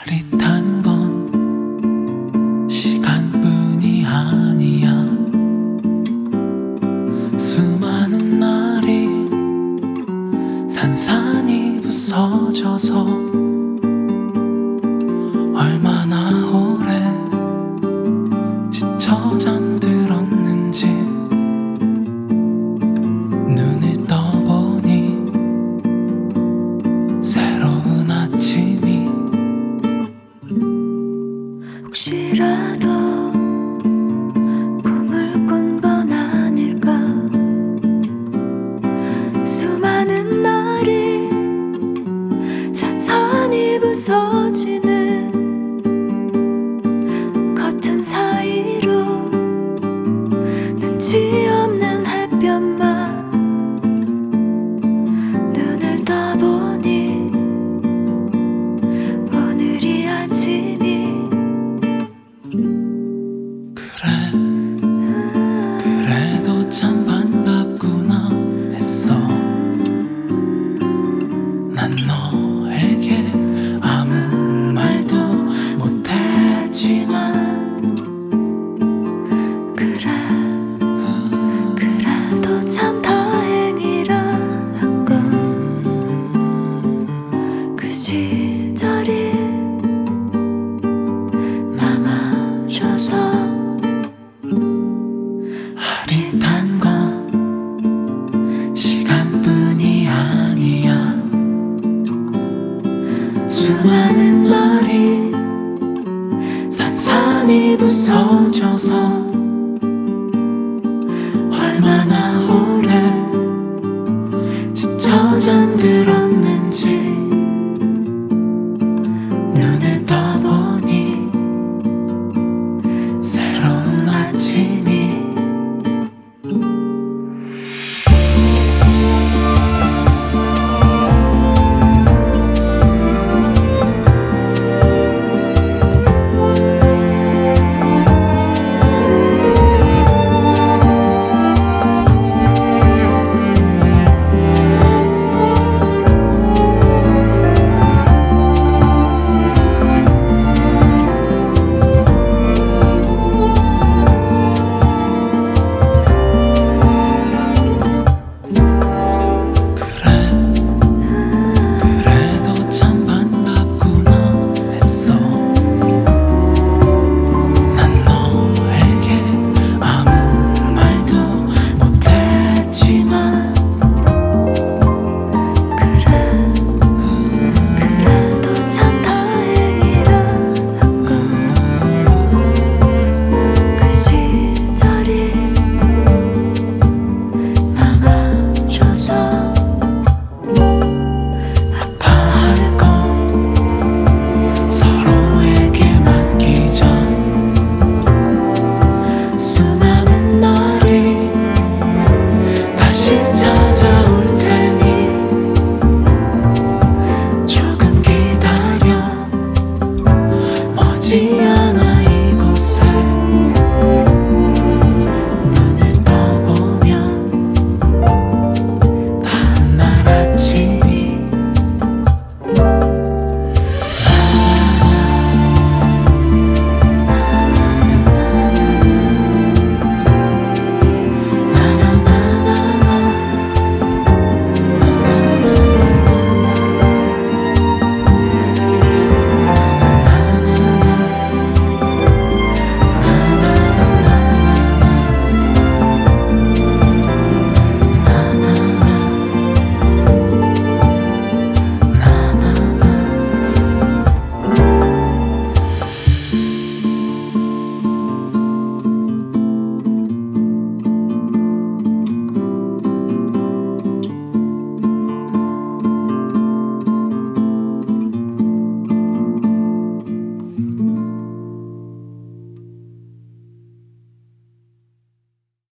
짜릿한 건 시간뿐이 아니야. 수많은 날이 산산이 부서져서 얼마나 오래 지쳐 잠들었는지 눈을 떠보니 새로운 아침이 혹시라도 꿈을 꾼 건 아닐까. 수많은 날이 산산이 부서지는 커튼 사이로 눈치 없는 햇볕만 눈을 떠보니 오늘이 아침이 그래도 참 반갑구나 했어. 난 너에게 아무 말도 못했지만 그래도 참 다행이라 한 건 그 시절이 남아줘서. 아릿한 건 시간뿐이 아니야. 수많은 날이 산산이 부서져서 얼마나 오래 지쳐 잠들었는지